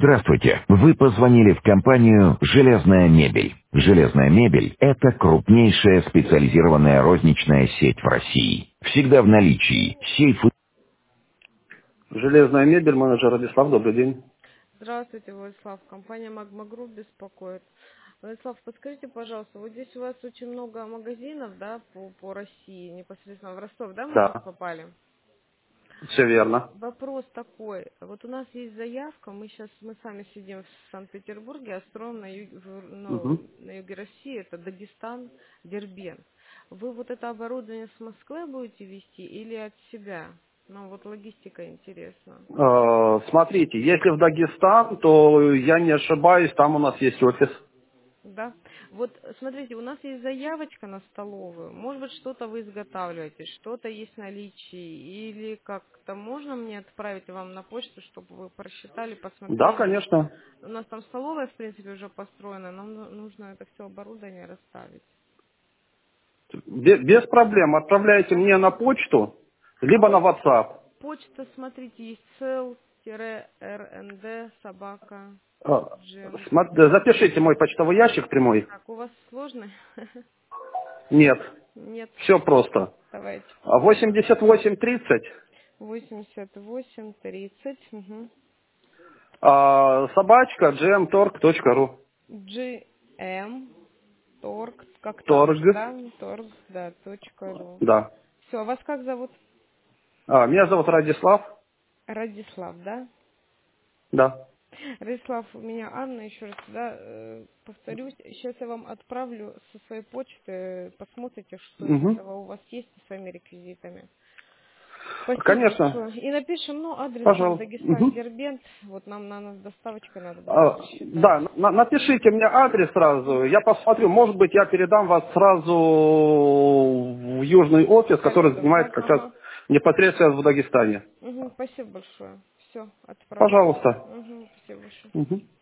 Здравствуйте. Вы позвонили в компанию «Железная мебель». «Железная мебель» — это крупнейшая специализированная розничная сеть в России. Всегда в наличии сейфы. Железная мебель, менеджер Радислав, добрый день. Здравствуйте, Владислав. Компания Magma Group беспокоит. Владислав, подскажите, пожалуйста, вот здесь у вас очень много магазинов, да, по России, непосредственно в Ростов, да, мы сейчас Да, попали? все верно. Вопрос такой. Вот у нас есть заявка, мы сами сидим в Санкт-Петербурге, а строим Мгм. на юге России, это Дагестан, Дербент. Вы вот это оборудование с Москвы будете вести или от себя? Ну, вот логистика интересна. Смотрите, если в Дагестан, то я не ошибаюсь, там у нас есть офис. Да. Вот смотрите, у нас есть заявочка на столовую. Может быть, что-то вы изготавливаете, что-то есть в наличии. Или как-то можно мне отправить вам на почту, чтобы вы просчитали, Да, посмотрели. конечно. У нас там столовая, в принципе, уже построена. Нам нужно это все оборудование расставить. Без проблем. Отправляйте мне на почту, А либо на WhatsApp. почта, смотрите, есть cel-rnd собака Э, gm. Запишите мой почтовый ящик прямой. Так, у вас сложно? Нет, Нет, все просто. давайте. 8830 88 30. Угу. собачка gmtorg.ru. GM Торг, как Торг, танк, да? Торг, да, .ру. да. Все, вас как зовут? Меня зовут Радислав, Радислав, да? да. Радислав, у меня Анна, еще раз, да, повторюсь, сейчас я вам отправлю со своей почты, посмотрите, что из Мгм. этого у вас есть со своими реквизитами. Спасибо Конечно, большое. И напишем, ну, адрес там пожалуйста. Дагестан, Мгм. Дербент, вот нам надо доставочкой надо будет рассчитать. Да, напишите мне адрес сразу, я посмотрю, может быть, я передам вас сразу в южный офис, который Коллегам, да? занимается как раз Ага. непосредственно в Дагестане. Угу, спасибо большое. Все, отправляю. Пожалуйста. Угу, спасибо большое. Мгм.